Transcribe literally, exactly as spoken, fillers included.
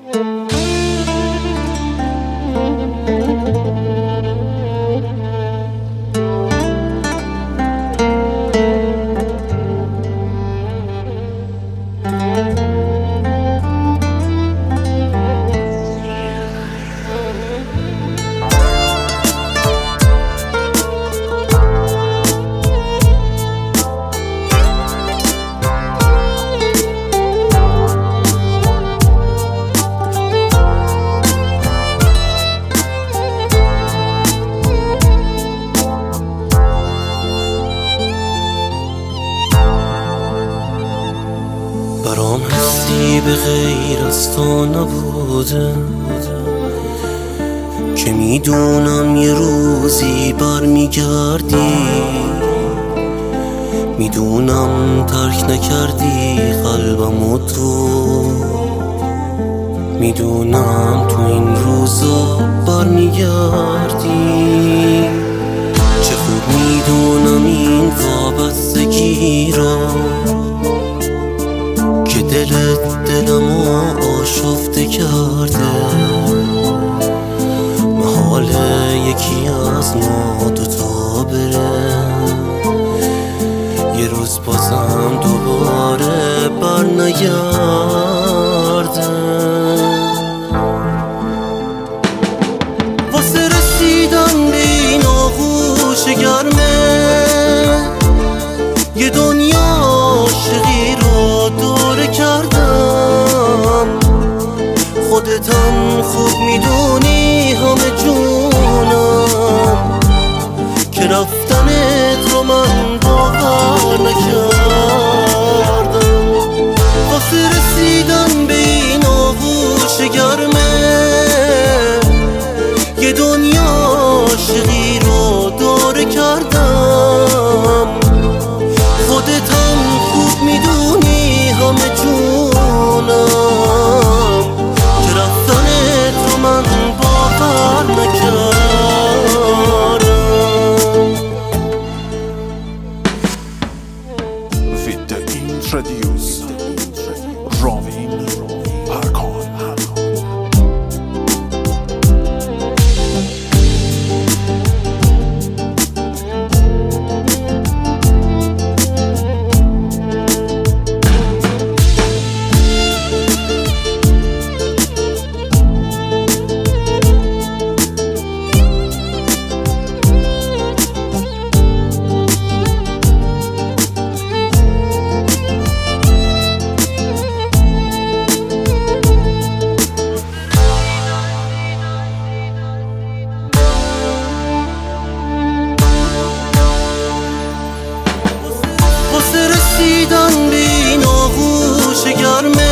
برام حسی به غیر از تو نبوده که میدونم یه روزی برمیگردی، میدونم ترک نکردی قلبمو تو، میدونم تو این روزا برمیگردی. چه خوب میدونم این وابستگی را که دلت دلمو آشفته کرده، محاله یکی از ما دوتا بره، یه روز بازم دوباره بر نگرده. واسه رسیدن به این آغوش گرمه یه دنیا عاشقی رو دور کردم، خودتم خوب میدونی همه جونم که رفتنت رو من باور نکردم. واسه رسیدن به این آغوش گرمه یه دنیا عاشقی رو دور کردم، خودتم خوب میدونی همه جونم که رفتنت رو من باور نکردم. With the introduce Robin Parkon. رسیدن به این آغوش گرمه